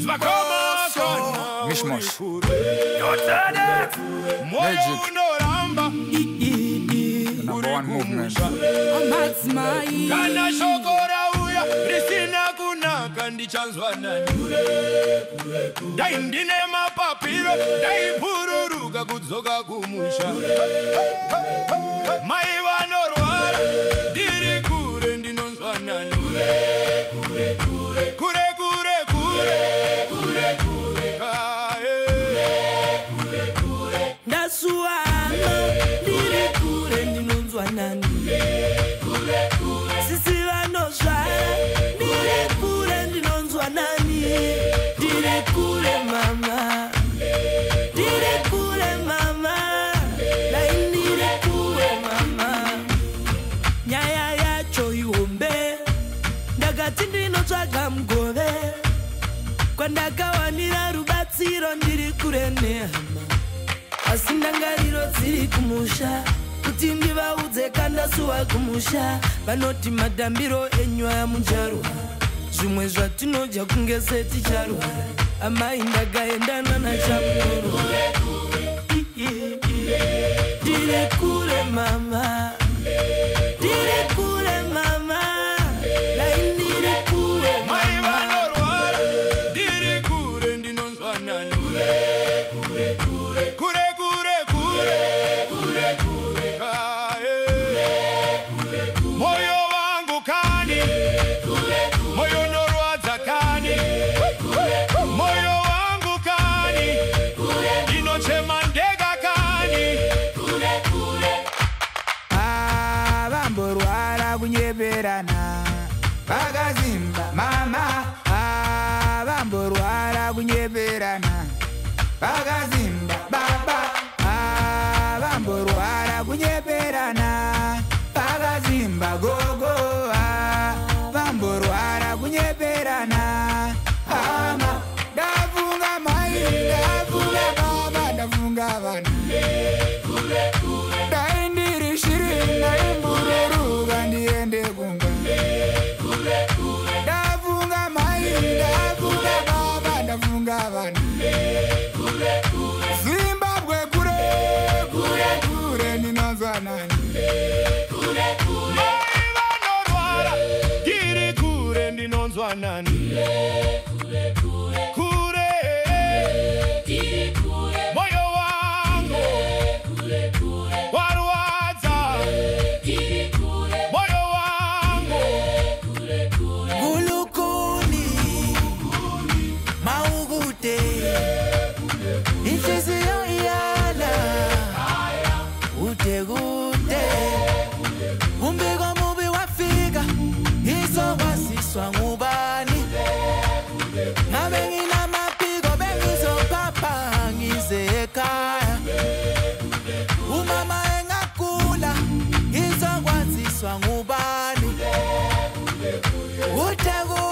Mishmash. Magic. Number one movement. Kana shokora uya risina kunaka ndichanzwa nani dai ndine mapapiro dai pururuka kudzoka kumusha mai vanorwara ndiri kure ndinonzwa nani kure ndasuwana ndiri kure ndinonzwa nani sisi vanosvara ndiri kure ndinonzwa nani ndiri kure mama dai ndiri kure mama nyaya yacho ihombe ndakati ndinotsvaga mugove kwandakawanira rubatsiro ndiri kure nehama asi ndangariro dziri kumusha kuti ndivaudze kandasuwa kumusha vanoti madhambiro enyaya mujarwa zvimwe zvatinodya kunge seticharwa amai ndakaendana nachamuro ndiri kure mama dai ndiri kure mai vanorwara ndiri kure ndinonzwa nani kure moyo wangu kani moyo norwadza kani moyo wangu kani inochema ndega kani Vamborwara kunyeberana vakazimba mama vamborwara kunyeberana vakazimba baba vamborwara kunyeberana vakazimba gogo vamborwara kunyeberana ama ndafunga mai ndafunga baba ndafunga vana dai ndiri shiri ndaimbururuka ndiende kunga ndafunga mai ndafunga baba ndafunga vana Zimbabwe kure ninonzwa nani mai vanorwara ndiri kure ndinonzwa nani kure moyo wangu warwadza moyo wangu gulukuni maugute inhliziyo iyala gute umbiko mubi wafika izokwaziswa ngubani ngabe nginamaphiko bengizopapa ngize ekhaya umama engagula izokwaziswa ngubani gute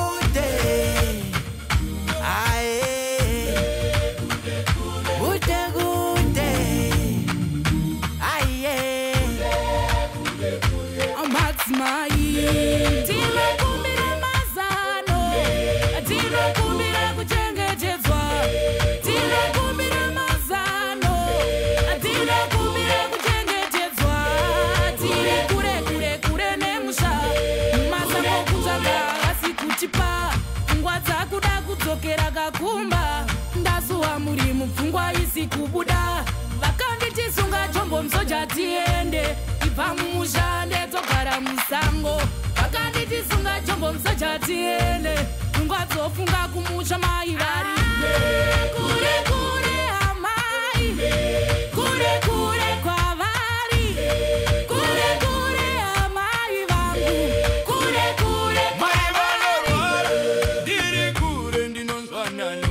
tinokumbira mazano tinokumbira kuchengetedzwa tinokumbira mazano tinokumbira kuchengetedzwa tiri kure nemusha mazamo kutsvaga asi kutipa pfungwa dzakuda kudzokera kakumba ndasuwa muri mupfungwa isi kubuda vakanditisunga chombo msoja tiende ibva mumushande togara musango vakanditisunga chombo msoja tiende pfungwa dzofunga kumusha mai vari kure amai kure kwavari kure amai vangu kure mai vanorwara ndiri kure ndinonzwa nani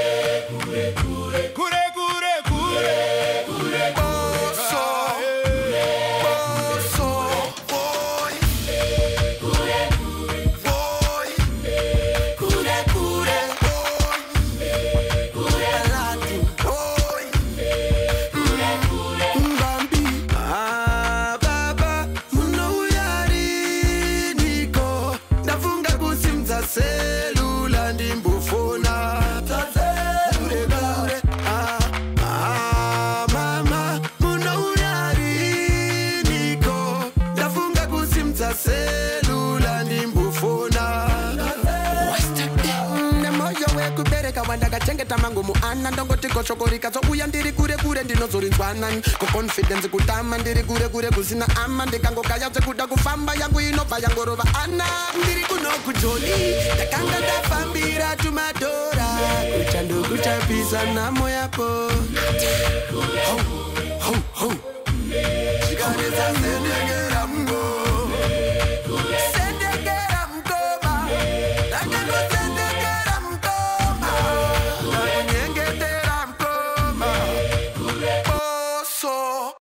kure kure za selula ndimbufuna nemoyo wekubereka wandakachengeta mangu muana ndongoti koshokorika zouya ndiri kure kure ndinozorinzwana koconfidence kutama ndiri kure kure kusina ama ndikangokaya dzekuda kufamba yangu inobva yangorova ana ndiri kunokujoli ndakanga ndafambira tumadhora kuchandokuchapisa namo yako ho ho ho chikaneza sendenge